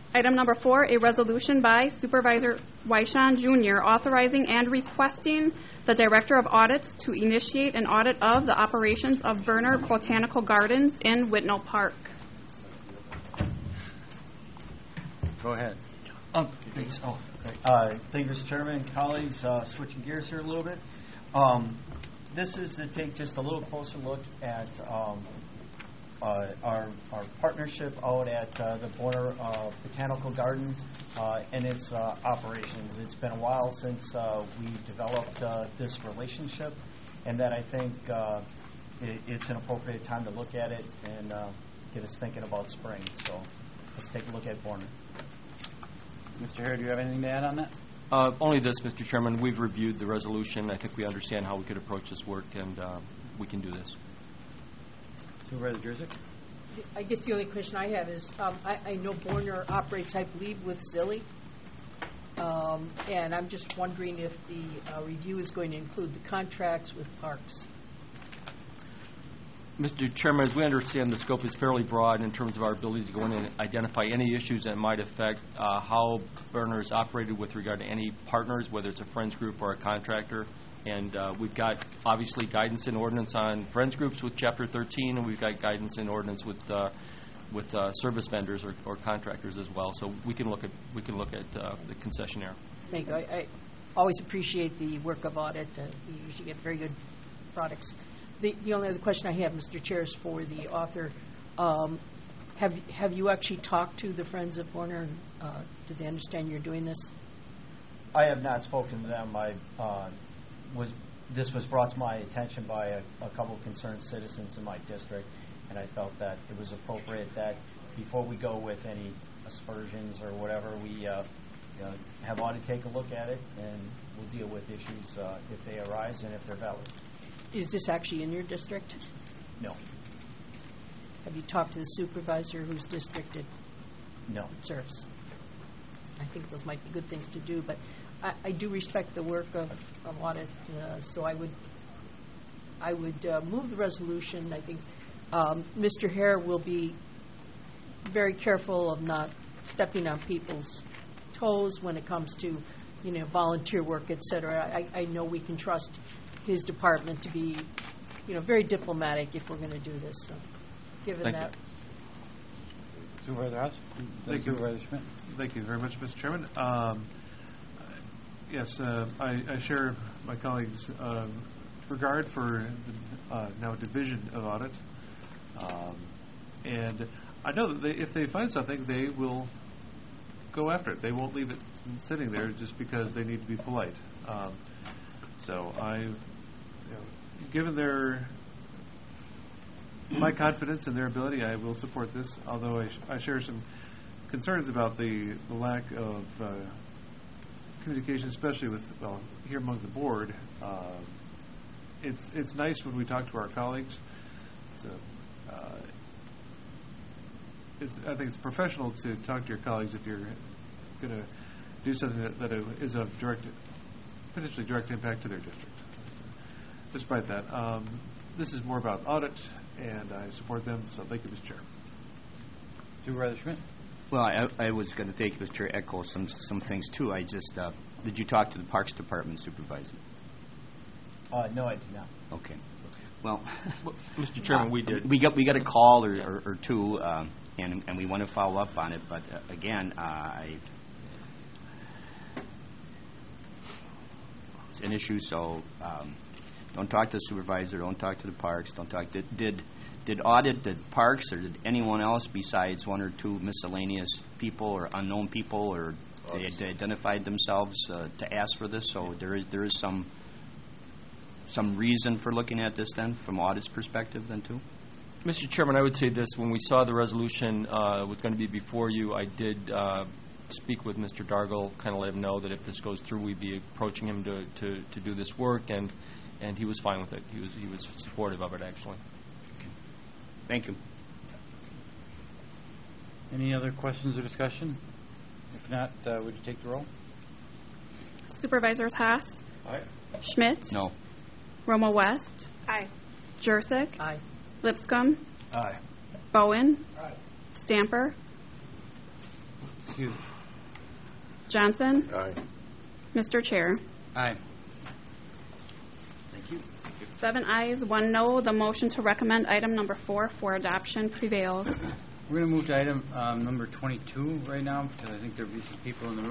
Item number 4, a resolution by Supervisor Wyshawn Jr. authorizing and requesting the Director of Audits to initiate an audit of the operations of Berner Botanical Gardens in Whitnall Park. Go ahead. Thanks. Thank you, Mr. Chairman and colleagues. Switching gears here a little bit. This is to take just a little closer look at our partnership out at the Berner Botanical Gardens and its operations. It's been a while since we developed this relationship, and that I think it's an appropriate time to look at it and get us thinking about spring. So let's take a look at Berner. Mr. Hare, do you have anything to add on that? Only this, Mr. Chairman. We've reviewed the resolution. I think we understand how we could approach this work, and we can do this. Supervisor Jurczyk? I guess the only question I have is, I know Berner operates, I believe, with Zilli, and I'm just wondering if the review is going to include the contracts with parks. Mr. Chairman, as we understand, the scope is fairly broad in terms of our ability to go in and identify any issues that might affect how Berner is operated with regard to any partners, whether it's a friends group or a contractor. And we've got, obviously, guidance and ordinance on friends groups with Chapter 13, and we've got guidance and ordinance with service vendors or contractors as well. So we can look at the concessionaire. Thank you. I always appreciate the work of audit. You usually get very good products. The only other question I have, Mr. Chair, is for the author. Have you actually talked to the Friends of Berner? Do they understand you're doing this? I have not spoken to them. This was brought to my attention by a couple of concerned citizens in my district, and I felt that it was appropriate that before we go with any aspersions or whatever, we have audit take a look at it, and we'll deal with issues if they arise and if they're valid. Is this actually in your district? No. Have you talked to the supervisor whose district it No. serves? I think those might be good things to do, but I do respect the work of audit, so I would move the resolution. I think Mr. Hare will be very careful of not stepping on people's toes when it comes to, volunteer work, et cetera. I know we can trust his department to be, very diplomatic if we're going to do this. So, given Thank that. You. Supervisor House? Thank you. Supervisor Schmidt? Thank you very much, Mr. Chairman. Yes, I share my colleagues' regard for the now Division of Audit. And I know that if they find something, they will go after it. They won't leave it sitting there just because they need to be polite. So given my confidence in their ability, I will support this, although I share some concerns about the lack of communication, especially here among the board. It's nice when we talk to our colleagues. I think it's professional to talk to your colleagues if you're going to do something that is of potentially direct impact to their district. Despite that, this is more about audit, and I support them, so thank you, Mr. Chair. Supervisor Schmidt? Well, I was going to thank Mr. Echo some things, too. I just, did you talk to the Parks Department supervisor? No, I did not. Okay. Well, Mr. Chairman, we did. We got a call or two, and we want to follow up on it. But again, it's an issue. So don't talk to the supervisor. Don't talk to the parks. Don't talk. Did audit the parks, or did anyone else besides one or two miscellaneous people or unknown people, or they identified themselves to ask for this? So there is some reason for looking at this then, from audit's perspective then too? Mr. Chairman, I would say this. When we saw the resolution was going to be before you, I did speak with Mr. Dargle, kind of let him know that if this goes through, we'd be approaching him to do this work, and he was fine with it. He was supportive of it, actually. Okay. Thank you. Any other questions or discussion? If not, would you take the roll? Supervisors Haas? Aye. Schmidt? No. Romo West? Aye. Jurczyk? Aye. Lipscomb? Aye. Bowen? Aye. Stamper? 22. Johnson? Aye. Mr. Chair. Aye. Thank you. 7 ayes, 1 no. The motion to recommend item number 4 for adoption prevails. We're going to move to item number 22 right now, because I think there'll be some people in the room